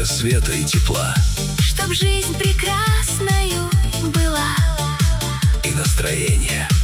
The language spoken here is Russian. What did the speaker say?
тебе света и тепла, чтоб жизнь прекрасною была, и настроение